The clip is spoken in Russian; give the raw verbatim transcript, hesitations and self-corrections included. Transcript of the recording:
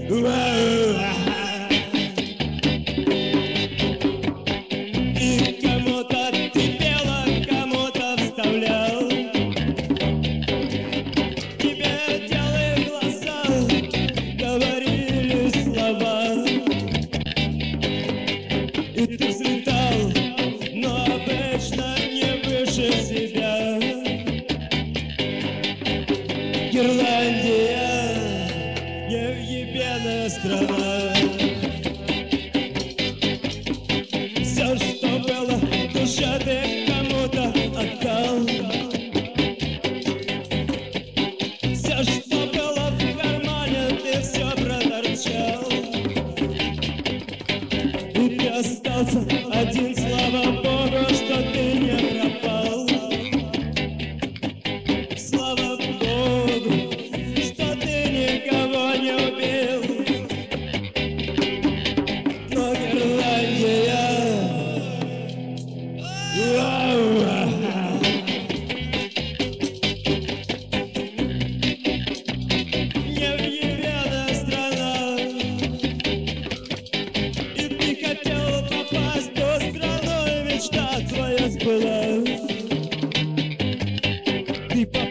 И кому-то ты пела, кому-то вставлял. Тебе делали глаза, говорили слова. И ты взлетал, но обычно не выше себя. Ирландия, невъебенная страна. Все, что было, душа ты кому-то отдал. Все, что было в кармане, ты все проторчал. И ты остался один, слава Богу, что ты не пропал. Слава Богу, что ты никого не убил. Но Ирландия, невъебенная страна. И ты хотел попасть в ту страну, и мечта твоя сбылась. Ты